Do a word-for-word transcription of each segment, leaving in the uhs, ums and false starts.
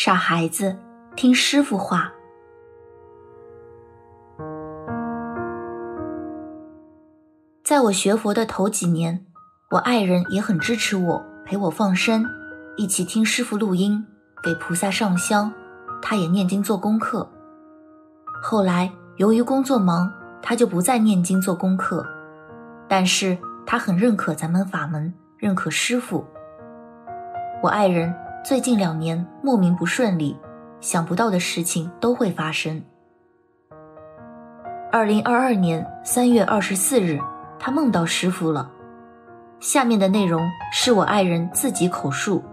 傻孩子，听师父话。在我学佛的头几年，我爱人也很支持我，陪我放生，一起听师父录音，给菩萨上香，他也念经做功课。后来由于工作忙，他就不再念经做功课，但是他很认可咱们法门，认可师父。我爱人最近两年莫名不顺利，想不到的事情都会发生。二零二二年三月二十四日，他梦到师父了。下面的内容是我爱人自己口述，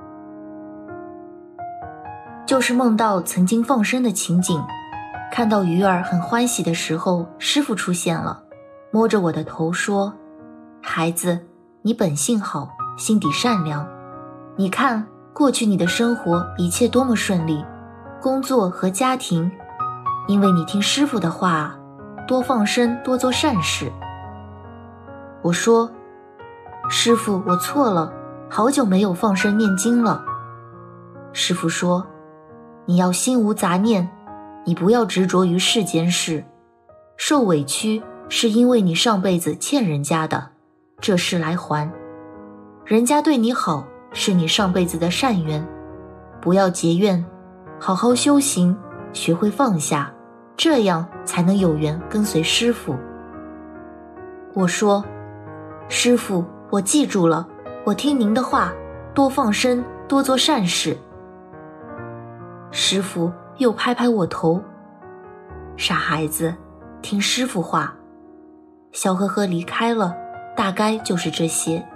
就是梦到曾经放生的情景，看到鱼儿很欢喜的时候，师父出现了，摸着我的头说：孩子，你本性好，心底善良，你看过去你的生活一切多么顺利，工作和家庭，因为你听师父的话，多放生，多做善事。我说：师父，我错了，好久没有放生念经了。师父说：你要心无杂念，你不要执着于世间事，受委屈是因为你上辈子欠人家的，这事来还。人家对你好，是你上辈子的善缘，不要结怨，好好修行，学会放下，这样才能有缘跟随师父。我说：师父，我记住了，我听您的话，多放生，多做善事。师父又拍拍我头：傻孩子，听师父话。笑呵呵离开了，大概就是这些。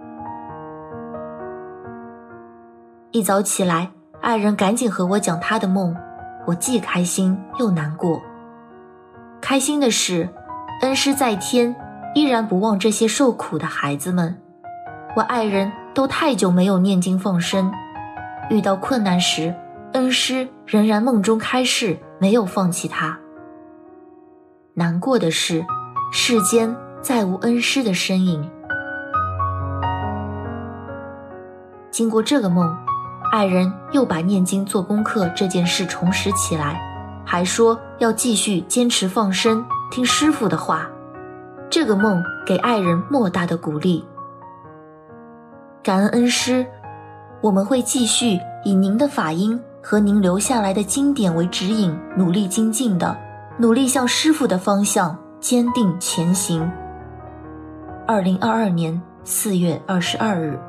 一早起来，爱人赶紧和我讲他的梦，我既开心又难过。开心的是，恩师在天，依然不忘这些受苦的孩子们。我爱人都太久没有念经放生，遇到困难时，恩师仍然梦中开示，没有放弃他。难过的是，世间再无恩师的身影。经过这个梦，爱人又把念经做功课这件事重拾起来，还说要继续坚持放生，听师父的话。这个梦给爱人莫大的鼓励。感恩恩师，我们会继续以您的法音和您留下来的经典为指引，努力精进的，努力向师父的方向坚定前行。二零二二年四月二十二日。